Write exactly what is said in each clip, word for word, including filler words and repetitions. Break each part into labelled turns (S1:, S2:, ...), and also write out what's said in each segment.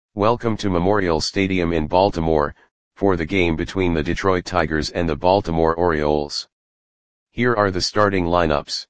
S1: Welcome to Memorial Stadium in Baltimore, for the game between the Detroit Tigers and the Baltimore Orioles. Here are the starting lineups.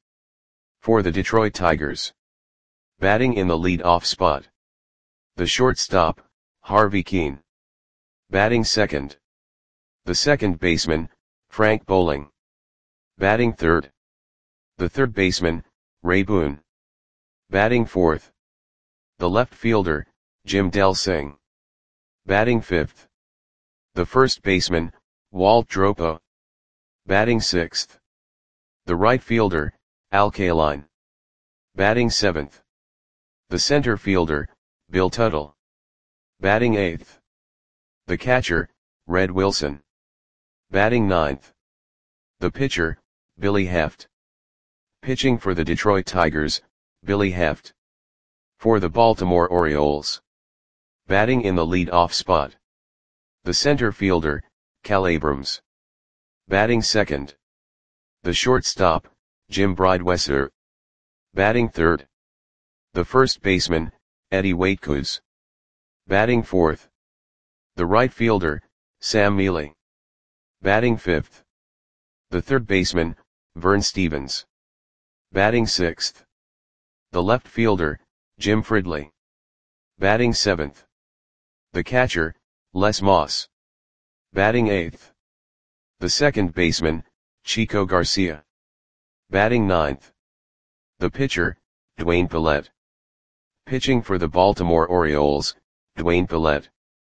S1: For the Detroit Tigers. Batting in the lead-off spot. The shortstop, Harvey Kuenn. Batting second. The second baseman, Frank Boling. Batting third. The third baseman, Ray Boone. Batting fourth. The left fielder, Jim Delsing. Batting fifth. The first baseman, Walt Dropo. Batting sixth. The right fielder, Al Kaline. Batting seventh. The center fielder, Bill Tuttle. Batting eighth. The catcher, Red Wilson. Batting ninth. The pitcher, Billy Heft. Pitching for the Detroit Tigers, Billy Heft. For the Baltimore Orioles. Batting in the lead-off spot. The center fielder, Cal Abrams. Batting second. The shortstop, Jim Breidwesser. Batting third. The first baseman, Eddie Waitkus. Batting fourth. The right fielder, Sam Mele. Batting fifth. The third baseman, Vern Stephens. Batting sixth. The left fielder, Jim Fridley. Batting seventh. The catcher, Les Moss. Batting eighth. The second baseman, Chico Garcia. Batting ninth. The pitcher, Dwayne Pallette. Pitching for the Baltimore Orioles, Dwayne Pallette.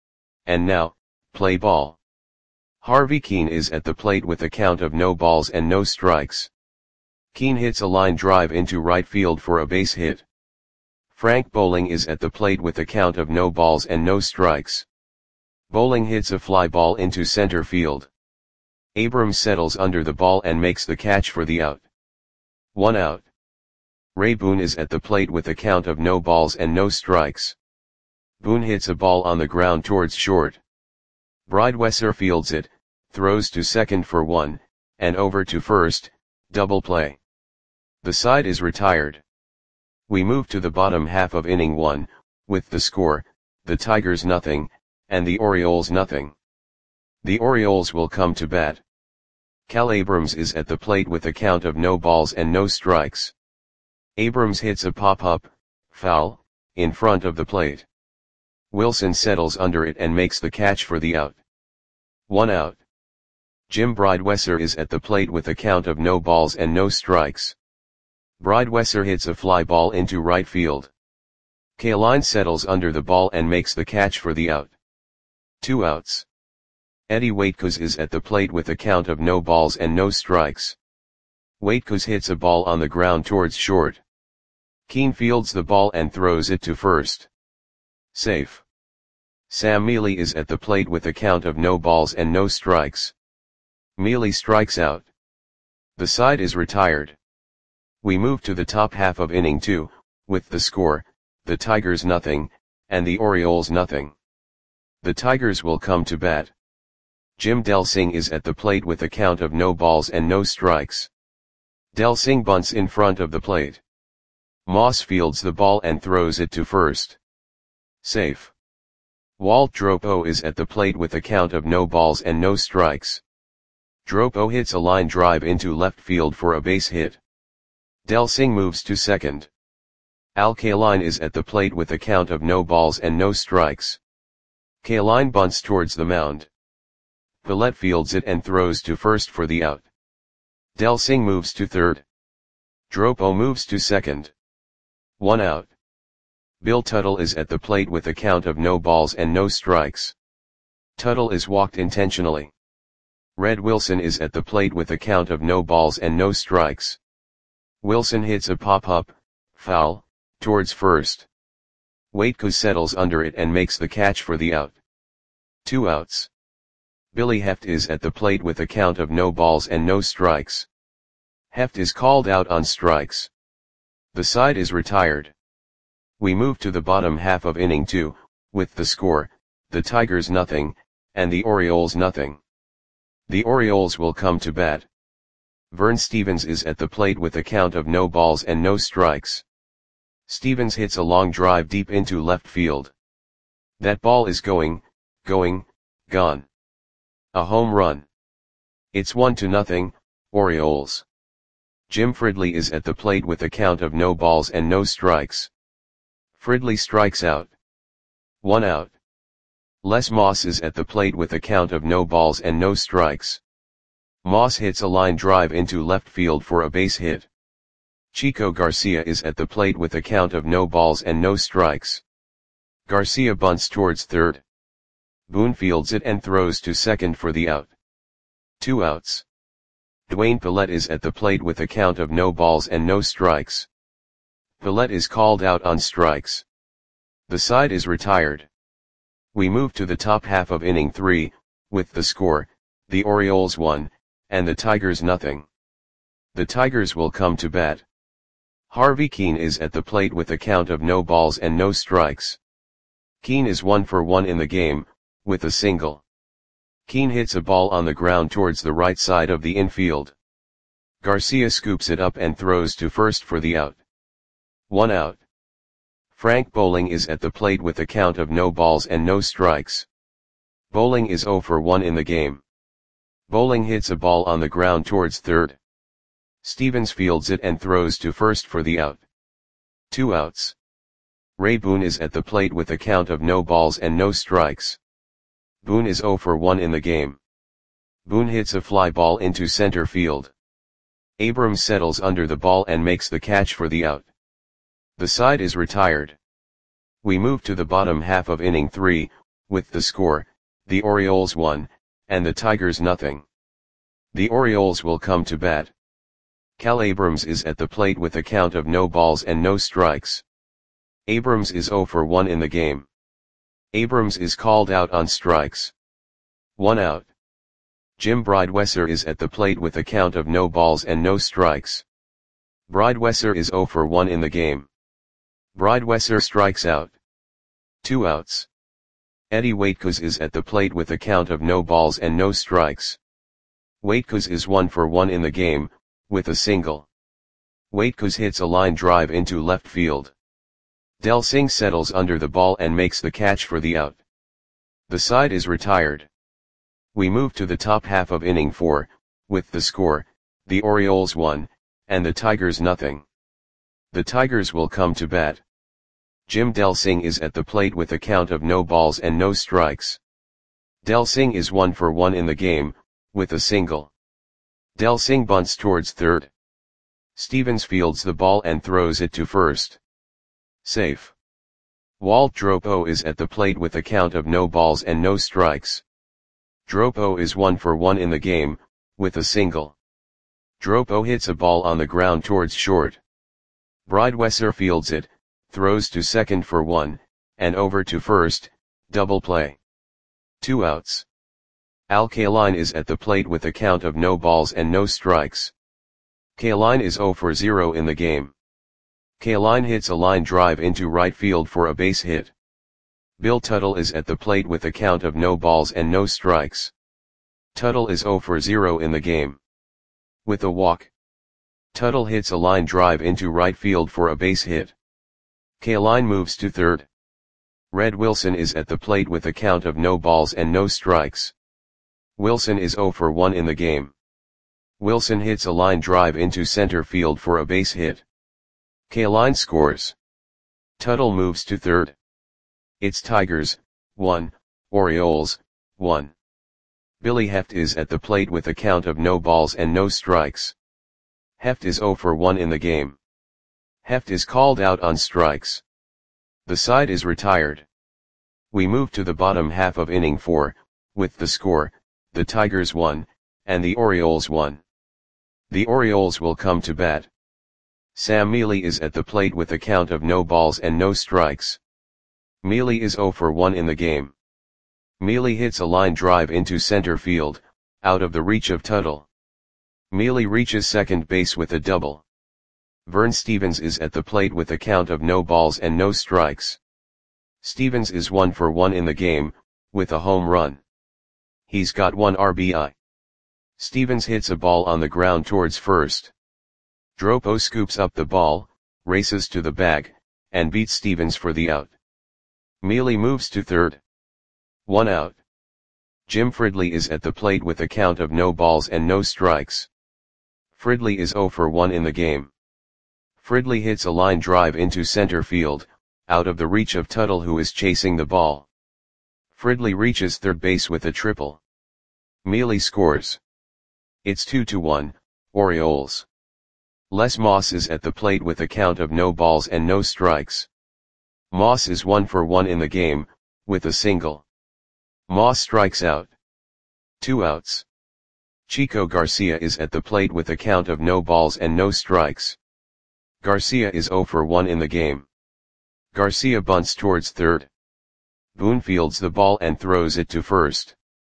S1: And now, play ball. Harvey Kuenn is at the plate with a count of no balls and no strikes. Kuenn hits a line drive into right field for a base hit. Frank Boling is at the plate with a count of no balls and no strikes. Boling hits a fly ball into center field. Abrams settles under the ball and makes the catch for the out. One out. Ray Boone is at the plate with a count of no balls and no strikes. Boone hits a ball on the ground towards short. Breidwesser fields it, throws to second for one, and over to first, double play. The side is retired. We move to the bottom half of inning one, with the score, the Tigers nothing, and the Orioles nothing. The Orioles will come to bat. Cal Abrams is at the plate with a count of no balls and no strikes. Abrams hits a pop-up, foul, in front of the plate. Wilson settles under it and makes the catch for the out. One out. Jim Breidwesser is at the plate with a count of no balls and no strikes. Breidwesser hits a fly ball into right field. Kaline settles under the ball and makes the catch for the out. Two outs. Eddie Waitkus is at the plate with a count of no balls and no strikes. Waitkus hits a ball on the ground towards short. Kuenn fields the ball and throws it to first. Safe. Sam Mele is at the plate with a count of no balls and no strikes. Mele strikes out. The side is retired. We move to the top half of inning two, with the score, the Tigers nothing, and the Orioles nothing. The Tigers will come to bat. Jim Delsing is at the plate with a count of no balls and no strikes. Delsing bunts in front of the plate. Moss fields the ball and throws it to first. Safe. Walt Dropo is at the plate with a count of no balls and no strikes. Dropo hits a line drive into left field for a base hit. Delsing moves to second. Al Kaline is at the plate with a count of no balls and no strikes. Kaline bunts towards the mound. Pallette fields it and throws to first for the out. Delsing moves to third. Dropo moves to second. One out. Bill Tuttle is at the plate with a count of no balls and no strikes. Tuttle is walked intentionally. Red Wilson is at the plate with a count of no balls and no strikes. Wilson hits a pop-up, foul, towards first. Waitkus settles under it and makes the catch for the out. Two outs. Billy Heft is at the plate with a count of no balls and no strikes. Heft is called out on strikes. The side is retired. We move to the bottom half of inning two, with the score, the Tigers nothing, and the Orioles nothing. The Orioles will come to bat. Vern Stephens is at the plate with a count of no balls and no strikes. Stephens hits a long drive deep into left field. That ball is going, going, gone. A home run. It's one to nothing, Orioles. Jim Fridley is at the plate with a count of no balls and no strikes. Fridley strikes out. One out. Les Moss is at the plate with a count of no balls and no strikes. Moss hits a line drive into left field for a base hit. Chico Garcia is at the plate with a count of no balls and no strikes. Garcia bunts towards third. Boone fields it and throws to second for the out. Two outs. Dwayne Pillette is at the plate with a count of no balls and no strikes. Pillette is called out on strikes. The side is retired. We move to the top half of inning three, with the score, the Orioles one, and the Tigers nothing. The Tigers will come to bat. Harvey Keene is at the plate with a count of no balls and no strikes. Keene is one for one in the game, with a single. Keene hits a ball on the ground towards the right side of the infield. Garcia scoops it up and throws to first for the out. One out. Frank Bowling is at the plate with a count of no balls and no strikes. Bowling is zero for one in the game. Bowling hits a ball on the ground towards third. Stevens fields it and throws to first for the out. Two outs. Ray Boone is at the plate with a count of no balls and no strikes. Boone is zero for one in the game. Boone hits a fly ball into center field. Abrams settles under the ball and makes the catch for the out. The side is retired. We move to the bottom half of inning three, with the score, the Orioles one, and the Tigers nothing. The Orioles will come to bat. Cal Abrams is at the plate with a count of no balls and no strikes. Abrams is zero for one in the game. Abrams is called out on strikes. One out. Jim Bridewesser is at the plate with a count of no balls and no strikes. Bridewesser is zero for one in the game. Bridewesser strikes out. Two outs. Eddie Waitkos is at the plate with a count of no balls and no strikes. Waitkos is one for one in the game, with a single. Waitkos hits a line drive into left field. Del Singh settles under the ball and makes the catch for the out. The side is retired. We move to the top half of inning four, with the score, the Orioles one, and the Tigers nothing. The Tigers will come to bat. Jim Del Singh is at the plate with a count of no balls and no strikes. Del Singh is one for one in the game, with a single. Del Singh bunts towards third. Stevens fields the ball and throws it to first. Safe. Walt Dropo is at the plate with a count of no balls and no strikes. Dropo is one for one in the game, with a single. Dropo hits a ball on the ground towards short. Bridewesser fields it, throws to second for one, and over to first, double play. Two outs. Al Kaline is at the plate with a count of no balls and no strikes. Kaline is zero for zero in the game. Kaline hits a line drive into right field for a base hit. Bill Tuttle is at the plate with a count of no balls and no strikes. Tuttle is zero for zero in the game. With a walk. Tuttle hits a line drive into right field for a base hit. Kaline moves to third. Red Wilson is at the plate with a count of no balls and no strikes. Wilson is zero for one in the game. Wilson hits a line drive into center field for a base hit. Kaline scores. Tuttle moves to third. It's Tigers, one, Orioles, one. Billy Heft is at the plate with a count of no balls and no strikes. Heft is zero for one in the game. Heft is called out on strikes. The side is retired. We move to the bottom half of inning four, with the score, the Tigers one, and the Orioles one. The Orioles will come to bat. Sam Mealy is at the plate with a count of no balls and no strikes. Mealy is zero for one in the game. Mealy hits a line drive into center field, out of the reach of Tuttle. Mealy reaches second base with a double. Vern Stevens is at the plate with a count of no balls and no strikes. Stevens is one for one in the game, with a home run. He's got one R B I. Stevens hits a ball on the ground towards first. Dropo scoops up the ball, races to the bag, and beats Stevens for the out. Mealy moves to third. One out. Jim Fridley is at the plate with a count of no balls and no strikes. Fridley is zero for one in the game. Fridley hits a line drive into center field, out of the reach of Tuttle, who is chasing the ball. Fridley reaches third base with a triple. Mealy scores. It's two to one, Orioles. Les Moss is at the plate with a count of no balls and no strikes. Moss is one for one in the game, with a single. Moss strikes out. Two outs. Chico Garcia is at the plate with a count of no balls and no strikes. Garcia is zero for one in the game. Garcia bunts towards third. Boone fields the ball and throws it to first.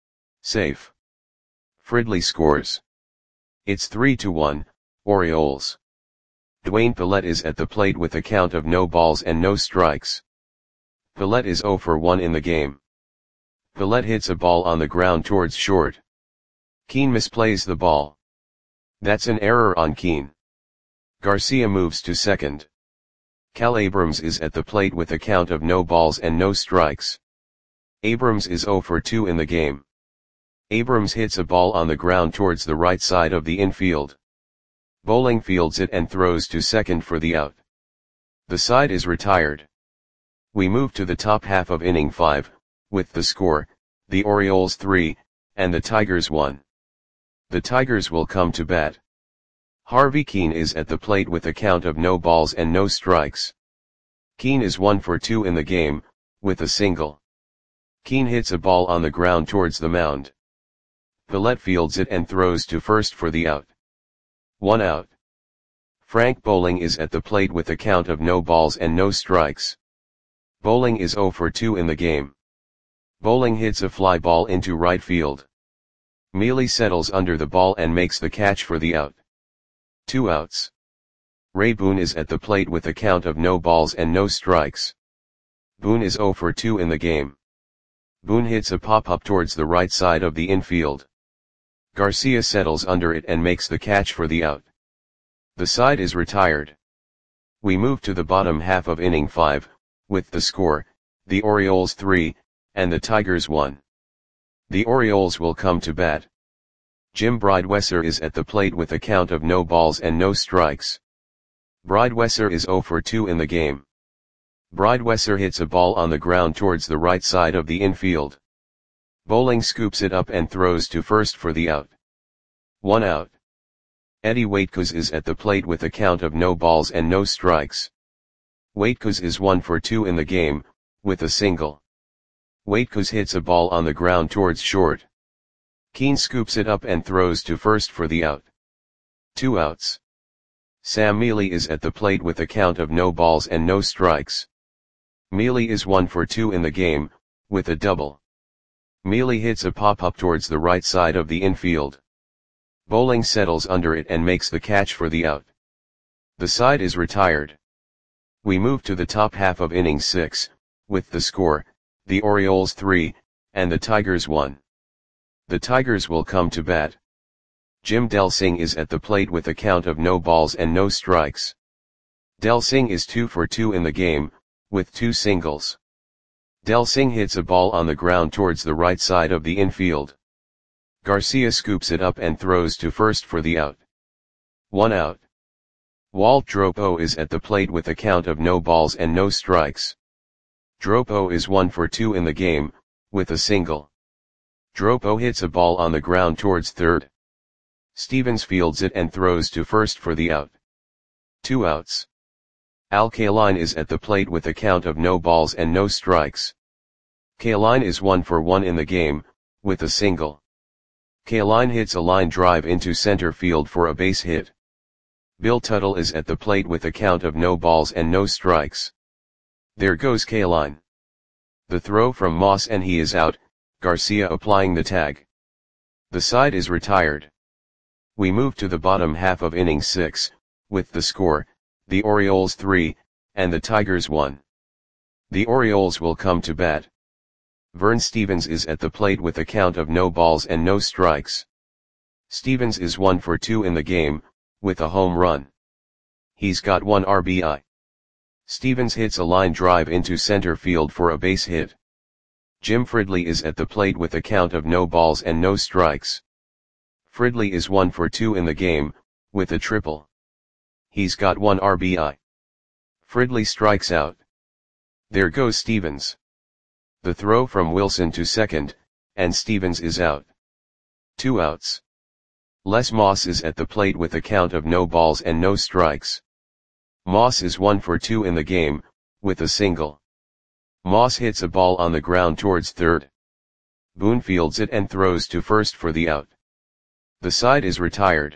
S1: Safe. Fridley scores. It's three to one, Orioles. Dwayne Pallette is at the plate with a count of no balls and no strikes. Pallette is zero for one in the game. Pallette hits a ball on the ground towards short. Keane misplays the ball. That's an error on Keane. Garcia moves to second. Cal Abrams is at the plate with a count of no balls and no strikes. Abrams is zero for two in the game. Abrams hits a ball on the ground towards the right side of the infield. Bowling fields it and throws to second for the out. The side is retired. We move to the top half of inning five, with the score, the Orioles three, and the Tigers one. The Tigers will come to bat. Harvey Keane is at the plate with a count of no balls and no strikes. Keane is one for two in the game, with a single. Keane hits a ball on the ground towards the mound. Pallette fields it and throws to first for the out. One out. Frank Bowling is at the plate with a count of no balls and no strikes. Bowling is zero for two in the game. Bowling hits a fly ball into right field. Mealy settles under the ball and makes the catch for the out. Two outs. Ray Boone is at the plate with a count of no balls and no strikes. Boone is zero for two in the game. Boone hits a pop-up towards the right side of the infield. Garcia settles under it and makes the catch for the out. The side is retired. We move to the bottom half of inning five, with the score, the Orioles three, and the Tigers one. The Orioles will come to bat. Jim Bridewesser is at the plate with a count of no balls and no strikes. Bridewesser is zero for two in the game. Bridewesser hits a ball on the ground towards the right side of the infield. Bowling scoops it up and throws to first for the out. One out. Eddie Waitkos is at the plate with a count of no balls and no strikes. Waitkos is one for two in the game, with a single. Waitkos hits a ball on the ground towards short. Keane scoops it up and throws to first for the out. Two outs. Sam Mealy is at the plate with a count of no balls and no strikes. Mealy is one for two in the game, with a double. Mealy hits a pop-up towards the right side of the infield. Bowling settles under it and makes the catch for the out. The side is retired. We move to the top half of inning six, with the score, the Orioles three, and the Tigers one. The Tigers will come to bat. Jim Delsing is at the plate with a count of no balls and no strikes. Delsing is two for two in the game, with two singles. Delsing hits a ball on the ground towards the right side of the infield. Garcia scoops it up and throws to first for the out. One out. Walt Dropo is at the plate with a count of no balls and no strikes. Dropo is one for two in the game, with a single. Dropo hits a ball on the ground towards third. Stevens fields it and throws to first for the out. Two outs. Al Kaline is at the plate with a count of no balls and no strikes. Kaline is one for one in the game, with a single. Kaline hits a line drive into center field for a base hit. Bill Tuttle is at the plate with a count of no balls and no strikes. There goes Kaline. The throw from Moss and he is out, Garcia applying the tag. The side is retired. We move to the bottom half of inning six, with the score, the Orioles three, and the Tigers one. The Orioles will come to bat. Vern Stevens is at the plate with a count of no balls and no strikes. Stevens is one for two in the game, with a home run. He's got one R B I. Stevens hits a line drive into center field for a base hit. Jim Fridley is at the plate with a count of no balls and no strikes. Fridley is one for two in the game, with a triple. He's got one R B I. Fridley strikes out. There goes Stevens. The throw from Wilson to second, and Stevens is out. Two outs. Les Moss is at the plate with a count of no balls and no strikes. Moss is one for two in the game, with a single. Moss hits a ball on the ground towards third. Boone fields it and throws to first for the out. The side is retired.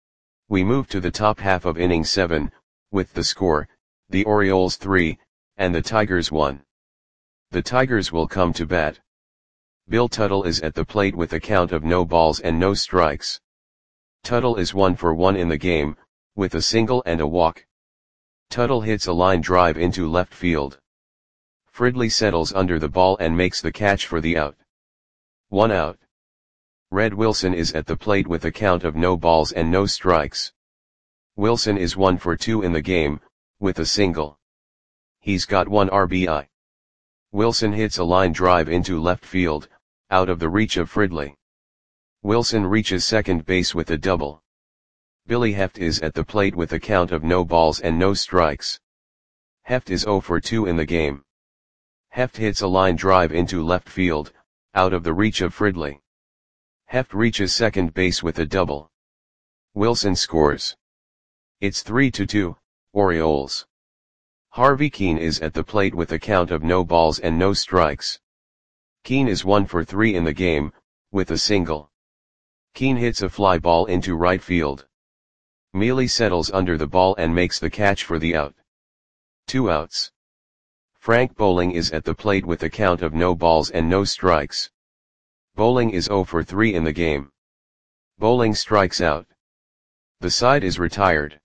S1: We move to the top half of inning seven, with the score, the Orioles three, and the Tigers one. The Tigers will come to bat. Bill Tuttle is at the plate with a count of no balls and no strikes. Tuttle is one for one in the game, with a single and a walk. Tuttle hits a line drive into left field. Fridley settles under the ball and makes the catch for the out. One out. Red Wilson is at the plate with a count of no balls and no strikes. Wilson is one for two in the game, with a single. He's got one R B I. Wilson hits a line drive into left field, out of the reach of Fridley. Wilson reaches second base with a double. Billy Heft is at the plate with a count of no balls and no strikes. Heft is zero for two in the game. Heft hits a line drive into left field, out of the reach of Fridley. Heft reaches second base with a double. Wilson scores. It's three to two, Orioles. Harvey Keene is at the plate with a count of no balls and no strikes. Keene is one for three in the game, with a single. Keene hits a fly ball into right field. Mealy settles under the ball and makes the catch for the out. Two outs. Frank Bowling is at the plate with a count of no balls and no strikes. Bowling is zero for three in the game. Bowling strikes out. The side is retired.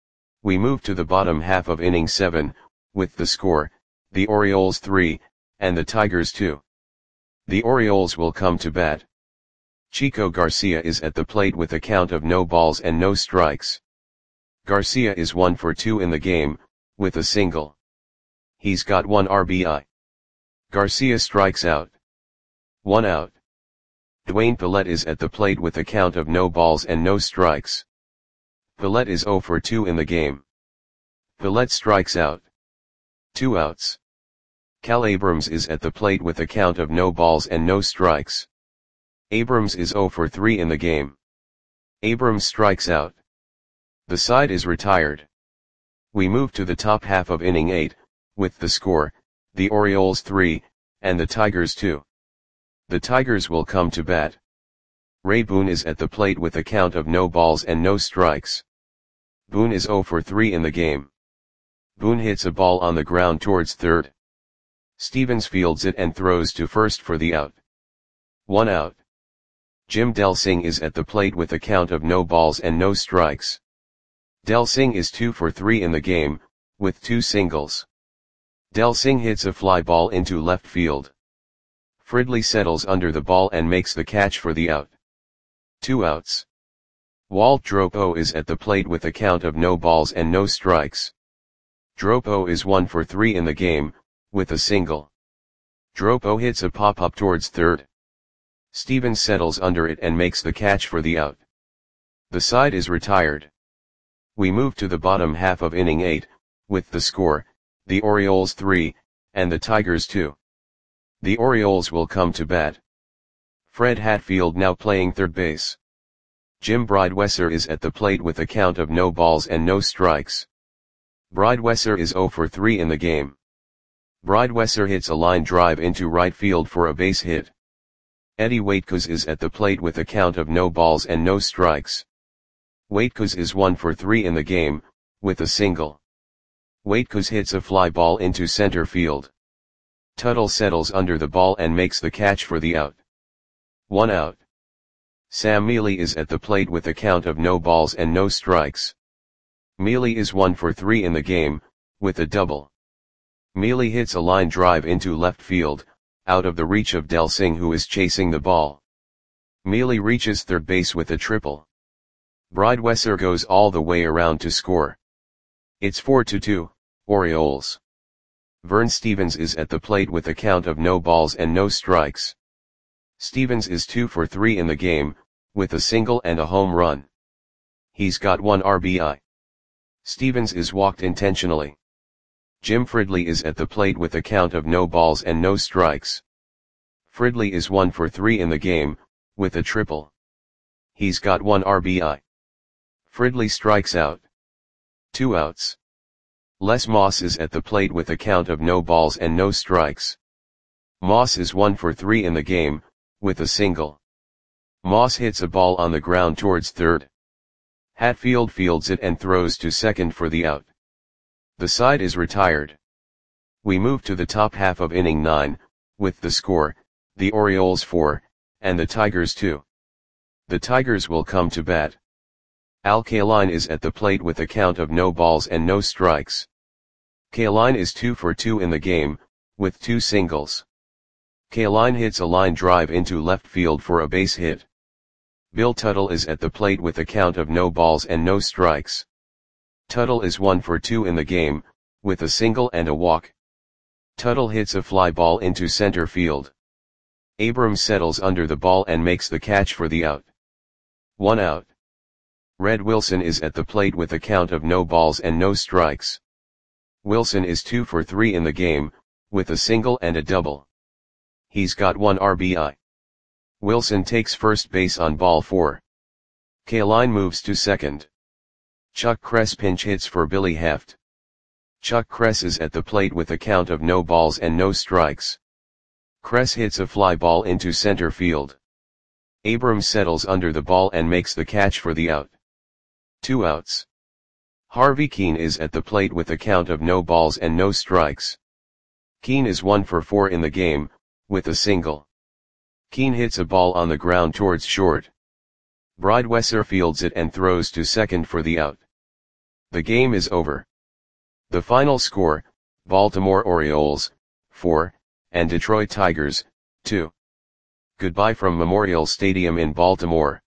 S1: We move to the bottom half of inning seven, with the score, the Orioles three, and the Tigers two. The Orioles will come to bat. Chico Garcia is at the plate with a count of no balls and no strikes. Garcia is one for two in the game, with a single. He's got one R B I. Garcia strikes out. One out. Dwayne Pillette is at the plate with a count of no balls and no strikes. Pillette is zero for two in the game. Pillette strikes out. Two outs. Cal Abrams is at the plate with a count of no balls and no strikes. Abrams is zero for three in the game. Abrams strikes out. The side is retired. We move to the top half of inning eight, with the score, the Orioles three, and the Tigers two. The Tigers will come to bat. Ray Boone is at the plate with a count of no balls and no strikes. Boone is zero for three in the game. Boone hits a ball on the ground towards third. Stevens fields it and throws to first for the out. One out. Jim Delsing is at the plate with a count of no balls and no strikes. Delsing is two for three in the game, with two singles. Delsing hits a fly ball into left field. Fridley settles under the ball and makes the catch for the out. Two outs. Walt Dropo is at the plate with a count of no balls and no strikes. Dropo is one for three in the game, with a single. Dropo hits a pop-up towards third. Stevens settles under it and makes the catch for the out. The side is retired. We move to the bottom half of inning eight, with the score, the Orioles three, and the Tigers two. The Orioles will come to bat. Fred Hatfield now playing third base. Jim Bridewesser is at the plate with a count of no balls and no strikes. Bridewesser is zero for three in the game. Bridewesser hits a line drive into right field for a base hit. Eddie Waitkos is at the plate with a count of no balls and no strikes. Waitkos is one for three in the game, with a single. Waitkos hits a fly ball into center field. Tuttle settles under the ball and makes the catch for the out. One out. Sam Mealy is at the plate with a count of no balls and no strikes. Mealy is one for three in the game, with a double. Mealy hits a line drive into left field, out of the reach of Delsing who is chasing the ball. Mealy reaches third base with a triple. Bridewesser goes all the way around to score. It's four to two, Orioles. Vern Stephens is at the plate with a count of no balls and no strikes. Stephens is two for three in the game, with a single and a home run. He's got one R B I. Stephens is walked intentionally. Jim Fridley is at the plate with a count of no balls and no strikes. Fridley is one for three in the game, with a triple. He's got one R B I. Fridley strikes out. Two outs. Les Moss is at the plate with a count of no balls and no strikes. Moss is one for three in the game, with a single. Moss hits a ball on the ground towards third. Hatfield fields it and throws to second for the out. The side is retired. We move to the top half of inning nine, with the score, the Orioles four, and the Tigers two. The Tigers will come to bat. Al Kaline is at the plate with a count of no balls and no strikes. Kaline is two for two in the game, with two singles. Kaline hits a line drive into left field for a base hit. Bill Tuttle is at the plate with a count of no balls and no strikes. Tuttle is one for two in the game, with a single and a walk. Tuttle hits a fly ball into center field. Abrams settles under the ball and makes the catch for the out. One out. Red Wilson is at the plate with a count of no balls and no strikes. Wilson is two for three in the game, with a single and a double. He's got one R B I. Wilson takes first base on ball four. Kaline moves to second. Chuck Kress pinch hits for Billy Heft. Chuck Kress is at the plate with a count of no balls and no strikes. Kress hits a fly ball into center field. Abrams settles under the ball and makes the catch for the out. Two outs. Harvey Keene is at the plate with a count of no balls and no strikes. Keene is one for four in the game, with a single. Keene hits a ball on the ground towards short. Bridewesser fields it and throws to second for the out. The game is over. The final score, Baltimore Orioles, four, and Detroit Tigers, two. Goodbye from Memorial Stadium in Baltimore.